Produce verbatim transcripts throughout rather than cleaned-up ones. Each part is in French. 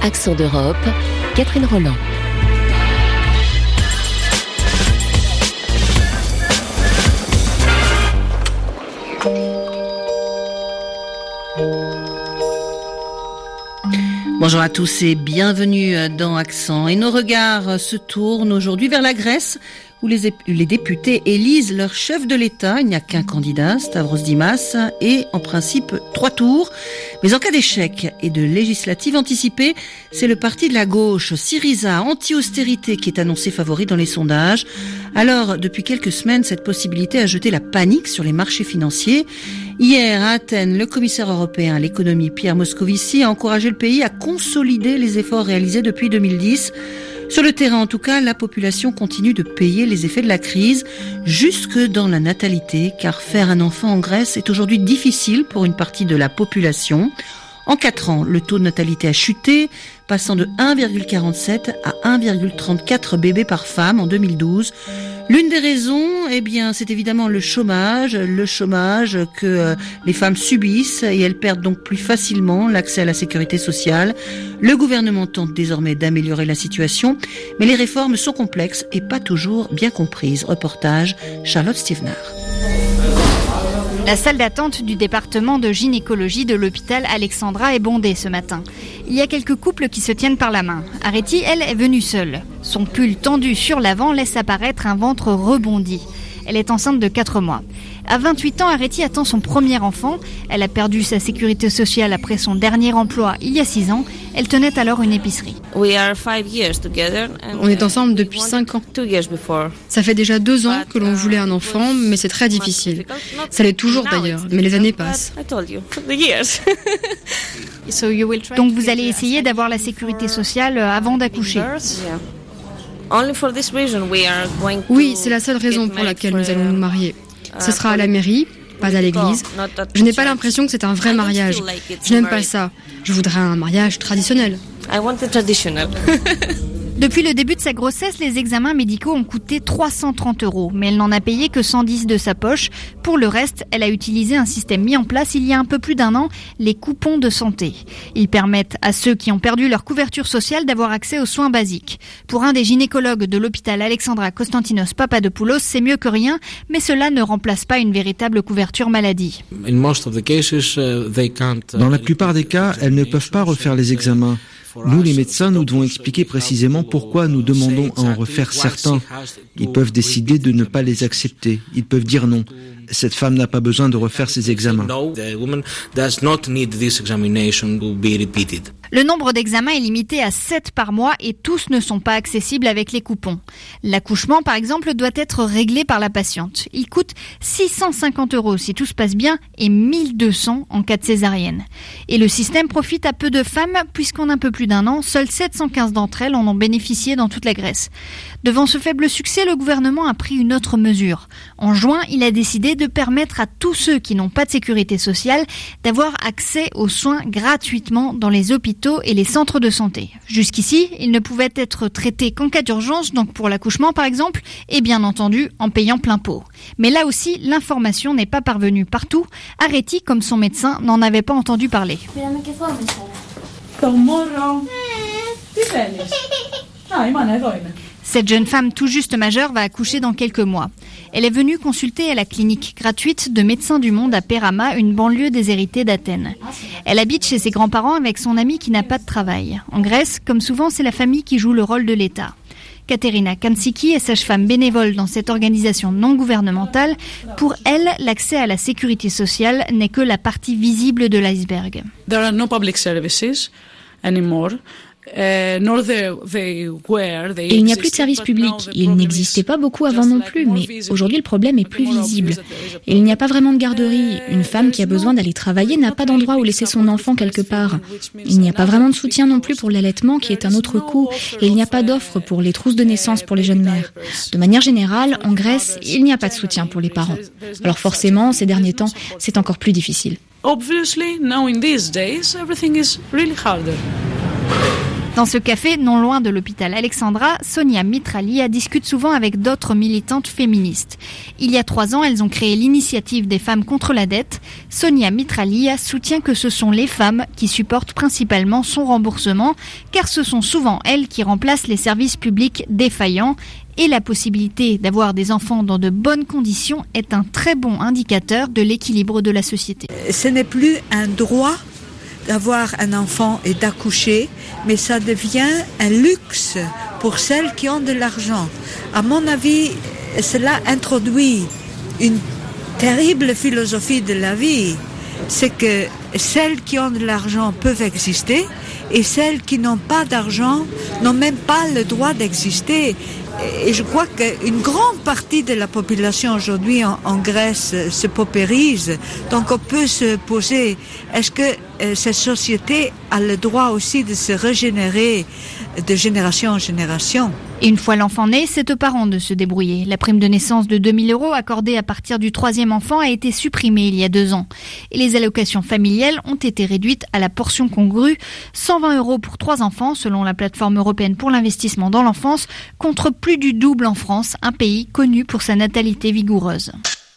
Accent d'Europe, Catherine Roland. Bonjour à tous et bienvenue dans Accent. Et nos regards se tournent aujourd'hui vers la Grèce, où les, les députés élisent leur chef de l'État. Il n'y a qu'un candidat, Stavros Dimas, et en principe trois tours. Mais en cas d'échec et de législative anticipée, c'est le parti de la gauche, Syriza, anti-austérité, qui est annoncé favori dans les sondages. Alors, depuis quelques semaines, cette possibilité a jeté la panique sur les marchés financiers. Hier, à Athènes, le commissaire européen à l'économie, Pierre Moscovici, a encouragé le pays à consolider les efforts réalisés depuis deux mille dix. Sur le terrain, en tout cas, la population continue de payer les effets de la crise, jusque dans la natalité, car faire un enfant en Grèce est aujourd'hui difficile pour une partie de la population. En quatre ans, le taux de natalité a chuté, passant de un virgule quarante-sept à un virgule trente-quatre bébés par femme en deux mille douze. L'une des raisons, eh bien, c'est évidemment le chômage, le chômage que euh, les femmes subissent et elles perdent donc plus facilement l'accès à la sécurité sociale. Le gouvernement tente désormais d'améliorer la situation, mais les réformes sont complexes et pas toujours bien comprises. Reportage Charlotte Stevener. La salle d'attente du département de gynécologie de l'hôpital Alexandra est bondée ce matin. Il y a quelques couples qui se tiennent par la main. Areti, elle, est venue seule. Son pull tendu sur l'avant laisse apparaître un ventre rebondi. Elle est enceinte de quatre mois. À vingt-huit ans, Areti attend son premier enfant. Elle a perdu sa sécurité sociale après son dernier emploi il y a six ans. Elle tenait alors une épicerie. On est ensemble depuis cinq ans. Ça fait déjà deux ans que l'on voulait un enfant, mais c'est très difficile. Ça l'est toujours d'ailleurs, mais les années passent. Donc vous allez essayer d'avoir la sécurité sociale avant d'accoucher. Oui, c'est la seule raison pour laquelle nous allons nous marier. Ce sera à la mairie, pas à l'église. Je n'ai pas l'impression que c'est un vrai mariage. Je n'aime pas ça. Je voudrais un mariage traditionnel. Depuis le début de sa grossesse, les examens médicaux ont coûté trois cent trente euros, mais elle n'en a payé que cent dix de sa poche. Pour le reste, elle a utilisé un système mis en place il y a un peu plus d'un an, les coupons de santé. Ils permettent à ceux qui ont perdu leur couverture sociale d'avoir accès aux soins basiques. Pour un des gynécologues de l'hôpital Alexandra Konstantinos Papadopoulos, c'est mieux que rien, mais cela ne remplace pas une véritable couverture maladie. Dans la plupart des cas, elles ne peuvent pas refaire les examens. Nous, les médecins, nous devons expliquer précisément pourquoi nous demandons à en refaire certains. Ils peuvent décider de ne pas les accepter. Ils peuvent dire non. Cette femme n'a pas besoin de refaire ses examens. Le nombre d'examens est limité à sept par mois et tous ne sont pas accessibles avec les coupons. L'accouchement, par exemple, doit être réglé par la patiente. Il coûte six cent cinquante euros si tout se passe bien et mille deux cents en cas de césarienne. Et le système profite à peu de femmes puisqu'en un peu plus d'un an, seules sept cent quinze d'entre elles en ont bénéficié dans toute la Grèce. Devant ce faible succès, le gouvernement a pris une autre mesure. En juin, il a décidé de permettre à tous ceux qui n'ont pas de sécurité sociale d'avoir accès aux soins gratuitement dans les hôpitaux et les centres de santé. Jusqu'ici, ils ne pouvaient être traités qu'en cas d'urgence, donc pour l'accouchement par exemple, et bien entendu en payant plein pot. Mais là aussi, l'information n'est pas parvenue partout. Areti, comme son médecin, n'en avait pas entendu parler. Cette jeune femme tout juste majeure va accoucher dans quelques mois. Elle est venue consulter à la clinique gratuite de Médecins du Monde à Pérama, une banlieue déshéritée d'Athènes. Elle habite chez ses grands-parents avec son ami qui n'a pas de travail. En Grèce, comme souvent, c'est la famille qui joue le rôle de l'État. Katerina Kansiki est sage-femme bénévole dans cette organisation non gouvernementale. Pour elle, l'accès à la sécurité sociale n'est que la partie visible de l'iceberg. There are no public services anymore. Et il n'y a plus de services publics. Il n'existait pas beaucoup avant non plus, mais aujourd'hui le problème est plus visible. Et il n'y a pas vraiment de garderie. Une femme qui a besoin d'aller travailler n'a pas d'endroit où laisser son enfant quelque part. Il n'y a pas vraiment de soutien non plus pour l'allaitement, qui est un autre coût. Et il n'y a pas d'offre pour les trousses de naissance pour les jeunes mères. De manière générale, en Grèce, il n'y a pas de soutien pour les parents. Alors forcément, ces derniers temps, c'est encore plus difficile. Obviously, now in these days, everything is really harder. Dans ce café, non loin de l'hôpital Alexandra, Sonia Mitralia discute souvent avec d'autres militantes féministes. Il y a trois ans, elles ont créé l'initiative des femmes contre la dette. Sonia Mitralia soutient que ce sont les femmes qui supportent principalement son remboursement, car ce sont souvent elles qui remplacent les services publics défaillants. Et la possibilité d'avoir des enfants dans de bonnes conditions est un très bon indicateur de l'équilibre de la société. Ce n'est plus un droit d'avoir un enfant et d'accoucher, mais ça devient un luxe pour celles qui ont de l'argent. À mon avis, cela introduit une terrible philosophie de la vie. C'est que celles qui ont de l'argent peuvent exister et celles qui n'ont pas d'argent n'ont même pas le droit d'exister. Et je crois qu'une grande partie de la population aujourd'hui en, en Grèce se paupérise. Donc on peut se poser, est-ce que euh, cette société a le droit aussi de se régénérer de génération en génération? Et une fois l'enfant né, c'est aux parents de se débrouiller. La prime de naissance de deux mille euros accordée à partir du troisième enfant a été supprimée il y a deux ans. Et les allocations familiales ont été réduites à la portion congrue, cent vingt euros pour trois enfants selon la plateforme européenne pour l'investissement dans l'enfance, contre plus du double en France, un pays connu pour sa natalité vigoureuse.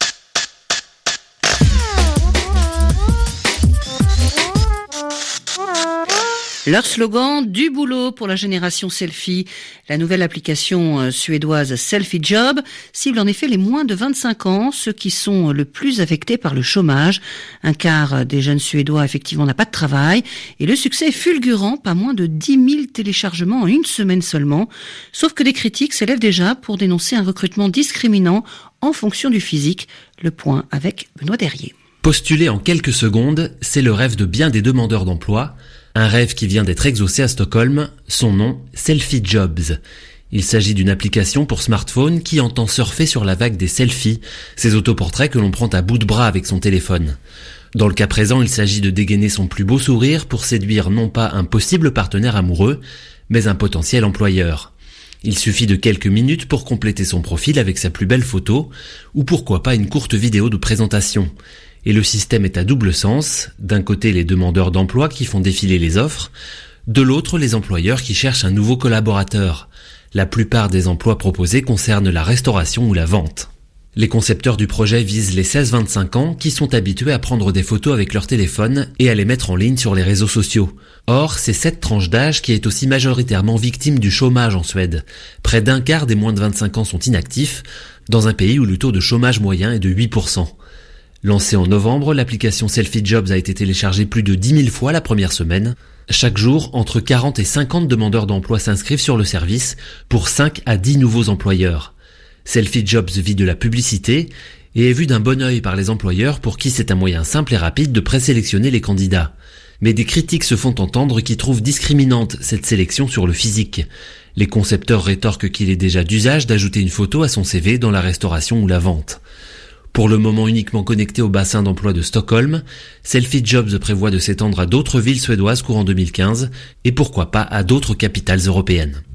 Leur slogan, du boulot pour la génération selfie. La nouvelle application suédoise Selfie Job cible en effet les moins de vingt-cinq ans, ceux qui sont le plus affectés par le chômage. Un quart des jeunes Suédois effectivement n'a pas de travail et le succès est fulgurant, pas moins de dix mille téléchargements en une semaine seulement. Sauf que des critiques s'élèvent déjà pour dénoncer un recrutement discriminant en fonction du physique. Le point avec Benoît Derrier. Postuler en quelques secondes, c'est le rêve de bien des demandeurs d'emploi. Un rêve qui vient d'être exaucé à Stockholm, son nom, Selfie Jobs. Il s'agit d'une application pour smartphone qui entend surfer sur la vague des selfies, ces autoportraits que l'on prend à bout de bras avec son téléphone. Dans le cas présent, il s'agit de dégainer son plus beau sourire pour séduire non pas un possible partenaire amoureux, mais un potentiel employeur. Il suffit de quelques minutes pour compléter son profil avec sa plus belle photo, ou pourquoi pas une courte vidéo de présentation. Et le système est à double sens, d'un côté les demandeurs d'emploi qui font défiler les offres, de l'autre les employeurs qui cherchent un nouveau collaborateur. La plupart des emplois proposés concernent la restauration ou la vente. Les concepteurs du projet visent les seize vingt-cinq ans qui sont habitués à prendre des photos avec leur téléphone et à les mettre en ligne sur les réseaux sociaux. Or, c'est cette tranche d'âge qui est aussi majoritairement victime du chômage en Suède. Près d'un quart des moins de vingt-cinq ans sont inactifs, dans un pays où le taux de chômage moyen est de huit pour cent. Lancée en novembre, l'application Selfie Jobs a été téléchargée plus de dix mille fois la première semaine. Chaque jour, entre quarante et cinquante demandeurs d'emploi s'inscrivent sur le service pour cinq à dix nouveaux employeurs. Selfie Jobs vit de la publicité et est vu d'un bon œil par les employeurs pour qui c'est un moyen simple et rapide de présélectionner les candidats. Mais des critiques se font entendre qui trouvent discriminante cette sélection sur le physique. Les concepteurs rétorquent qu'il est déjà d'usage d'ajouter une photo à son C V dans la restauration ou la vente. Pour le moment uniquement connecté au bassin d'emploi de Stockholm, Selfie Jobs prévoit de s'étendre à d'autres villes suédoises courant deux mille quinze et pourquoi pas à d'autres capitales européennes.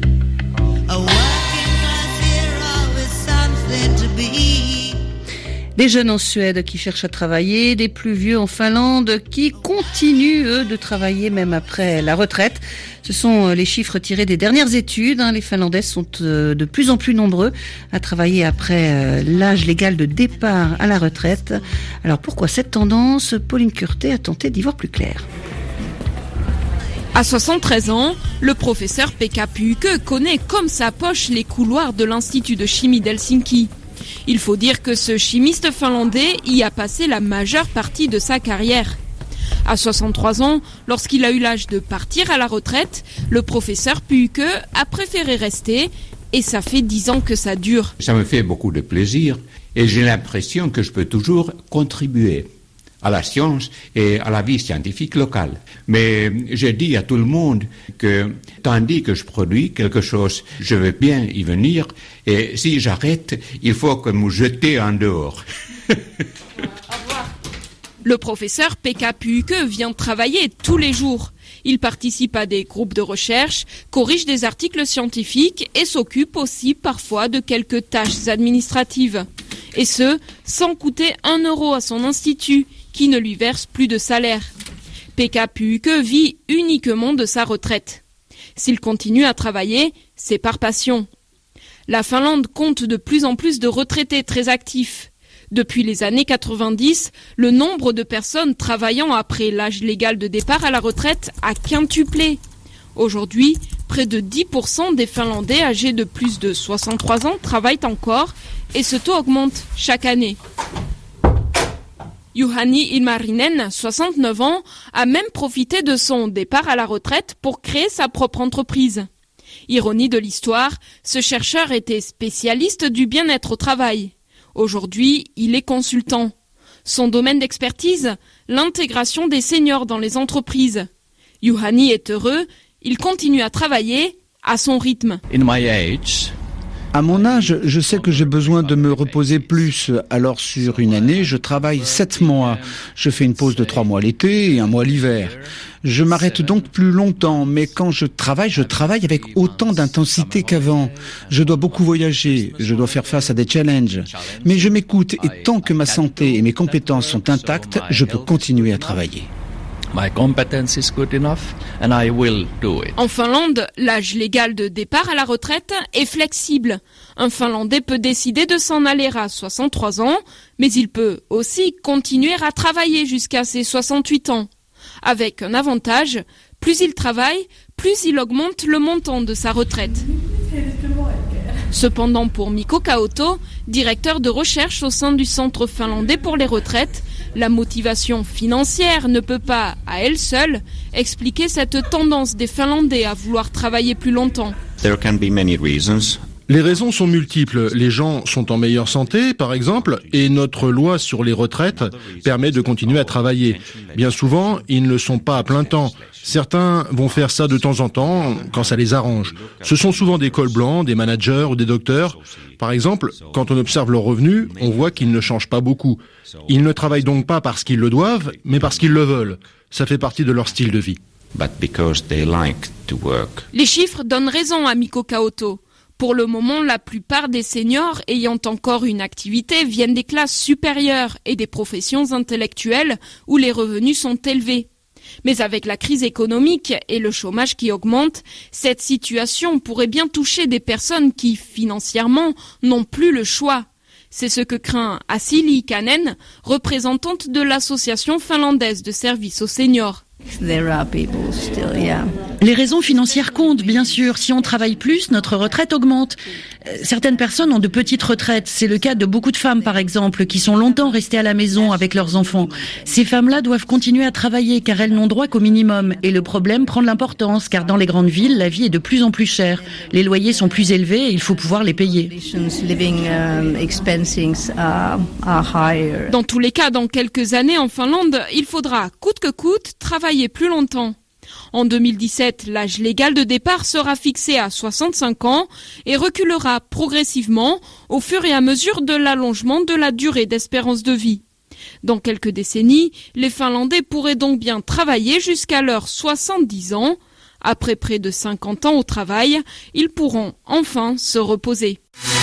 Des jeunes en Suède qui cherchent à travailler, des plus vieux en Finlande qui continuent, eux, de travailler même après la retraite. Ce sont les chiffres tirés des dernières études. Les Finlandais sont de plus en plus nombreux à travailler après l'âge légal de départ à la retraite. Alors pourquoi cette tendance? Pauline Curté a tenté d'y voir plus clair. À soixante-treize ans, le professeur Pekka Pyykkö connaît comme sa poche les couloirs de l'Institut de chimie d'Helsinki. Il faut dire que ce chimiste finlandais y a passé la majeure partie de sa carrière. À soixante-trois ans, lorsqu'il a eu l'âge de partir à la retraite, le professeur Pyykkö a préféré rester et ça fait dix ans que ça dure. Ça me fait beaucoup de plaisir et j'ai l'impression que je peux toujours contribuer à la science et à la vie scientifique locale. Mais je dis à tout le monde que tandis que je produis quelque chose, je veux bien y venir et si j'arrête, il faut que me jeter en dehors. Le professeur Pekka Pyykkö vient travailler tous les jours. Il participe à des groupes de recherche, corrige des articles scientifiques et s'occupe aussi parfois de quelques tâches administratives. Et ce, sans coûter un euro à son institut, qui ne lui verse plus de salaire. Pekka Pyykkö vit uniquement de sa retraite. S'il continue à travailler, c'est par passion. La Finlande compte de plus en plus de retraités très actifs. Depuis les années quatre-vingt-dix, le nombre de personnes travaillant après l'âge légal de départ à la retraite a quintuplé. Aujourd'hui, près de dix pour cent des Finlandais âgés de plus de soixante-trois ans travaillent encore et ce taux augmente chaque année. Juhani Ilmarinen, soixante-neuf ans, a même profité de son départ à la retraite pour créer sa propre entreprise. Ironie de l'histoire, ce chercheur était spécialiste du bien-être au travail. Aujourd'hui, il est consultant. Son domaine d'expertise, l'intégration des seniors dans les entreprises. Juhani est heureux, il continue à travailler à son rythme. In my age, À mon âge, je sais que j'ai besoin de me reposer plus. Alors sur une année, je travaille sept mois. Je fais une pause de trois mois l'été et un mois l'hiver. Je m'arrête donc plus longtemps, mais quand je travaille, je travaille avec autant d'intensité qu'avant. Je dois beaucoup voyager, je dois faire face à des challenges. Mais je m'écoute et tant que ma santé et mes compétences sont intactes, je peux continuer à travailler. My competence is good enough and I will do it. En Finlande, l'âge légal de départ à la retraite est flexible. Un Finlandais peut décider de s'en aller à soixante-trois ans, mais il peut aussi continuer à travailler jusqu'à ses soixante-huit ans. Avec un avantage, plus il travaille, plus il augmente le montant de sa retraite. Cependant, pour Mikko Kaoto, directeur de recherche au sein du Centre finlandais pour les retraites, la motivation financière ne peut pas, à elle seule, expliquer cette tendance des Finlandais à vouloir travailler plus longtemps. There can be many reasons. Les raisons sont multiples. Les gens sont en meilleure santé, par exemple, et notre loi sur les retraites permet de continuer à travailler. Bien souvent, ils ne le sont pas à plein temps. Certains vont faire ça de temps en temps, quand ça les arrange. Ce sont souvent des cols blancs, des managers ou des docteurs. Par exemple, quand on observe leurs revenus, on voit qu'ils ne changent pas beaucoup. Ils ne travaillent donc pas parce qu'ils le doivent, mais parce qu'ils le veulent. Ça fait partie de leur style de vie. But because they like to work. Les chiffres donnent raison à Mikko Kaoto. Pour le moment, la plupart des seniors ayant encore une activité viennent des classes supérieures et des professions intellectuelles où les revenus sont élevés. Mais avec la crise économique et le chômage qui augmente, cette situation pourrait bien toucher des personnes qui, financièrement, n'ont plus le choix. C'est ce que craint Asili Kanen, représentante de l'association finlandaise de services aux seniors. Les raisons financières comptent, bien sûr. Si on travaille plus, notre retraite augmente. Certaines personnes ont de petites retraites. C'est le cas de beaucoup de femmes, par exemple, qui sont longtemps restées à la maison avec leurs enfants. Ces femmes-là doivent continuer à travailler car elles n'ont droit qu'au minimum. Et le problème prend de l'importance car dans les grandes villes, la vie est de plus en plus chère. Les loyers sont plus élevés et il faut pouvoir les payer. Dans tous les cas, dans quelques années en Finlande, il faudra coûte que coûte travailler plus longtemps. En deux mille dix-sept, l'âge légal de départ sera fixé à soixante-cinq ans et reculera progressivement au fur et à mesure de l'allongement de la durée d'espérance de vie. Dans quelques décennies, les Finlandais pourraient donc bien travailler jusqu'à leurs soixante-dix ans. Après près de cinquante ans au travail, ils pourront enfin se reposer.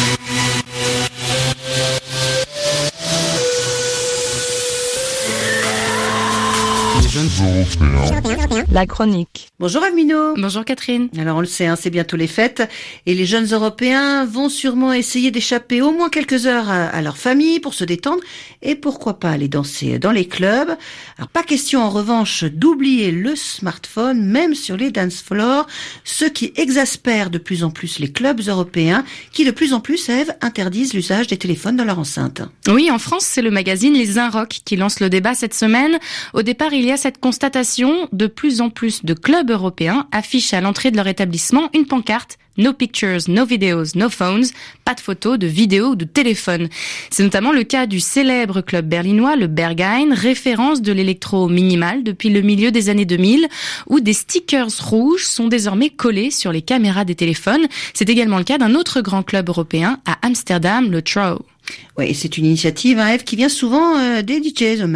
La chronique. Bonjour Amino. Bonjour Catherine. Alors on le sait, hein, c'est bientôt les fêtes et les jeunes Européens vont sûrement essayer d'échapper au moins quelques heures à, à leur famille pour se détendre et pourquoi pas aller danser dans les clubs. Alors pas question en revanche d'oublier le smartphone même sur les dance floors, ce qui exaspère de plus en plus les clubs européens qui de plus en plus, Ève, interdisent l'usage des téléphones dans leur enceinte. Oui, en France, c'est le magazine Les Inrocks qui lance le débat cette semaine. Au départ, il y a cette constatation, de plus en plus de clubs européens affichent à l'entrée de leur établissement une pancarte « No pictures, no videos, no phones », pas de photos, de vidéos ou de téléphones. C'est notamment le cas du célèbre club berlinois, le Berghain, référence de l'électro minimal depuis le milieu des années deux mille, où des stickers rouges sont désormais collés sur les caméras des téléphones. C'est également le cas d'un autre grand club européen à Amsterdam, le Trouw. Oui, c'est une initiative, hein, Ève, qui vient souvent euh, des D Js eux-mêmes.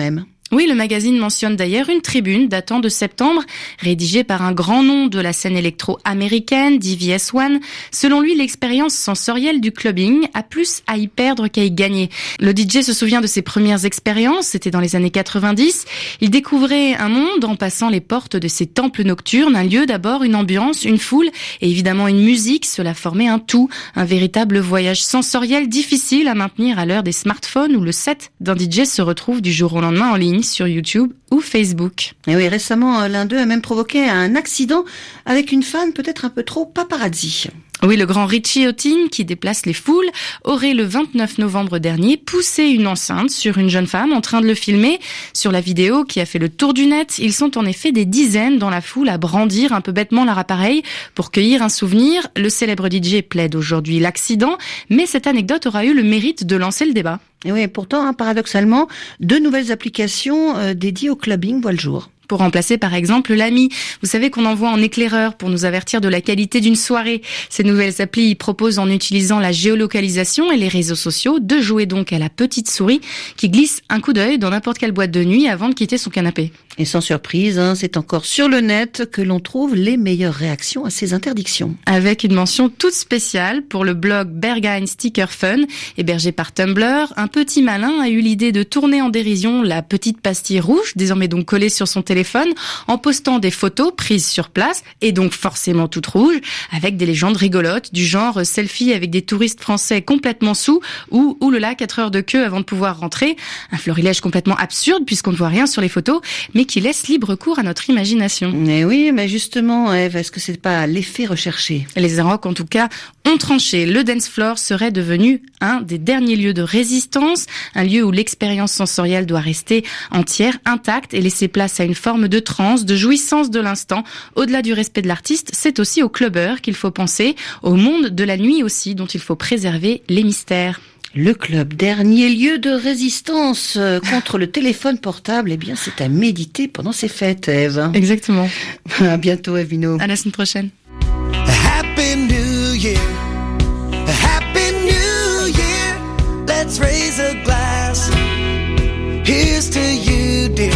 Oui, le magazine mentionne d'ailleurs une tribune datant de septembre, rédigée par un grand nom de la scène électro-américaine, D V S un. Selon lui, l'expérience sensorielle du clubbing a plus à y perdre qu'à y gagner. Le D J se souvient de ses premières expériences, c'était dans les années quatre-vingt-dix. Il découvrait un monde en passant les portes de ces temples nocturnes, un lieu d'abord, une ambiance, une foule et évidemment une musique. Cela formait un tout, un véritable voyage sensoriel difficile à maintenir à l'heure des smartphones où le set d'un D J se retrouve du jour au lendemain en ligne sur YouTube ou Facebook. Et oui, récemment, l'un d'eux a même provoqué un accident avec une fan peut-être un peu trop paparazzi. Oui, le grand Richie Hawtin, qui déplace les foules, aurait le vingt-neuf novembre dernier poussé une enceinte sur une jeune femme en train de le filmer. Sur la vidéo qui a fait le tour du net, ils sont en effet des dizaines dans la foule à brandir un peu bêtement leur appareil pour cueillir un souvenir. Le célèbre D J plaide aujourd'hui l'accident, mais cette anecdote aura eu le mérite de lancer le débat. Et oui, pourtant, hein, paradoxalement, deux nouvelles applications euh, dédiées au clubbing voient le jour. Pour remplacer par exemple l'Ami. Vous savez qu'on envoie en éclaireur pour nous avertir de la qualité d'une soirée. Ces nouvelles applis proposent en utilisant la géolocalisation et les réseaux sociaux de jouer donc à la petite souris qui glisse un coup d'œil dans n'importe quelle boîte de nuit avant de quitter son canapé. Et sans surprise, hein, c'est encore sur le net que l'on trouve les meilleures réactions à ces interdictions. Avec une mention toute spéciale pour le blog Berghain Sticker Fun, hébergé par Tumblr. Un petit malin a eu l'idée de tourner en dérision la petite pastille rouge, désormais donc collée sur son téléphone, en postant des photos prises sur place, et donc forcément toutes rouges, avec des légendes rigolotes, du genre selfie avec des touristes français complètement sous, ou oulala, quatre heures de queue avant de pouvoir rentrer. Un florilège complètement absurde, puisqu'on ne voit rien sur les photos, mais qui laisse libre cours à notre imagination. Mais oui, mais justement, Eve, est-ce que c'est pas l'effet recherché ? Les Arocs, en tout cas, ont tranché. Le dance floor serait devenu un des derniers lieux de résistance, un lieu où l'expérience sensorielle doit rester entière, intacte, et laisser place à une forme de transe, de jouissance de l'instant. Au-delà du respect de l'artiste, c'est aussi aux clubbers qu'il faut penser, au monde de la nuit aussi, dont il faut préserver les mystères. Le club, dernier lieu de résistance contre le téléphone portable, eh bien, c'est à méditer pendant ces fêtes, Eve. Exactement. À bientôt, Eve Vino. À la semaine prochaine. Happy New Year. Happy New Year. Let's raise a glass. Here's to you, dear.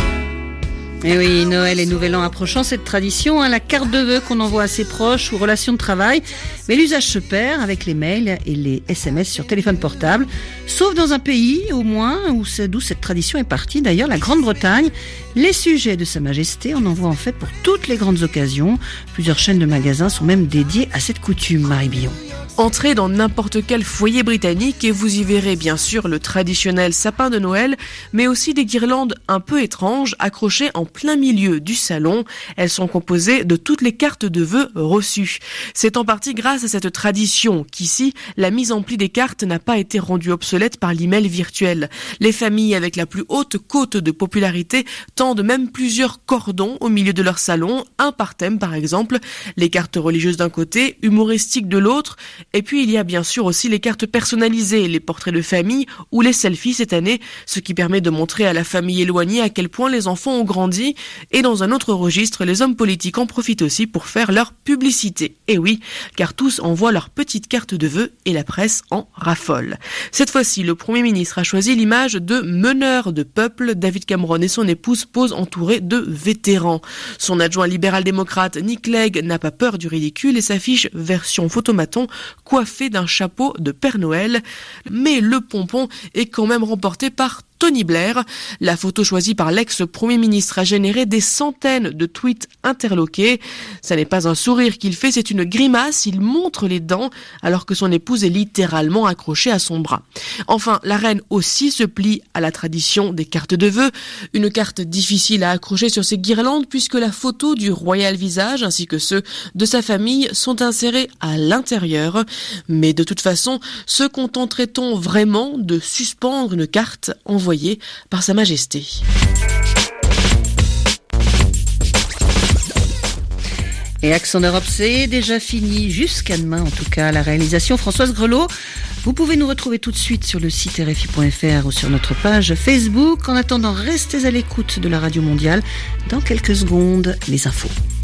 Et oui, Noël et Nouvel An approchant, cette tradition, hein, la carte de vœux qu'on envoie à ses proches ou relations de travail. Mais l'usage se perd avec les mails et les S M S sur téléphone portable. Sauf dans un pays, au moins, où c'est, d'où cette tradition est partie, d'ailleurs, la Grande-Bretagne. Les sujets de Sa Majesté en envoient en fait pour toutes les grandes occasions. Plusieurs chaînes de magasins sont même dédiées à cette coutume, Marie Billon. Entrez dans n'importe quel foyer britannique et vous y verrez bien sûr le traditionnel sapin de Noël, mais aussi des guirlandes un peu étranges accrochées en plein milieu du salon. Elles sont composées de toutes les cartes de vœux reçues. C'est en partie grâce à cette tradition qu'ici, la mise en pli des cartes n'a pas été rendue obsolète par l'email virtuel. Les familles avec la plus haute cote de popularité tendent même plusieurs cordons au milieu de leur salon, un par thème par exemple, les cartes religieuses d'un côté, humoristiques de l'autre. Et puis il y a bien sûr aussi les cartes personnalisées, les portraits de famille ou les selfies cette année, ce qui permet de montrer à la famille éloignée à quel point les enfants ont grandi. Et dans un autre registre, les hommes politiques en profitent aussi pour faire leur publicité. Et oui, car tous envoient leurs petites cartes de vœux et la presse en raffole. Cette fois-ci, le Premier ministre a choisi l'image de meneur de peuple. David Cameron et son épouse posent entourés de vétérans. Son adjoint libéral-démocrate Nick Clegg n'a pas peur du ridicule et s'affiche version photomaton coiffé d'un chapeau de Père Noël. Mais le pompon est quand même remporté par Tony Blair. La photo choisie par l'ex-premier ministre a généré des centaines de tweets interloqués. Ça n'est pas un sourire qu'il fait, c'est une grimace. Il montre les dents alors que son épouse est littéralement accrochée à son bras. Enfin, la reine aussi se plie à la tradition des cartes de vœux. Une carte difficile à accrocher sur ses guirlandes puisque la photo du royal visage ainsi que ceux de sa famille sont insérés à l'intérieur. Mais de toute façon, se contenterait-on vraiment de suspendre une carte envoyée par Sa Majesté? Et Accent d'Europe, c'est déjà fini, jusqu'à demain en tout cas. La réalisation Françoise Grelot. Vous pouvez nous retrouver tout de suite sur le site R F I point F R ou sur notre page Facebook. En attendant, restez à l'écoute de la Radio Mondiale. Dans quelques secondes, les infos.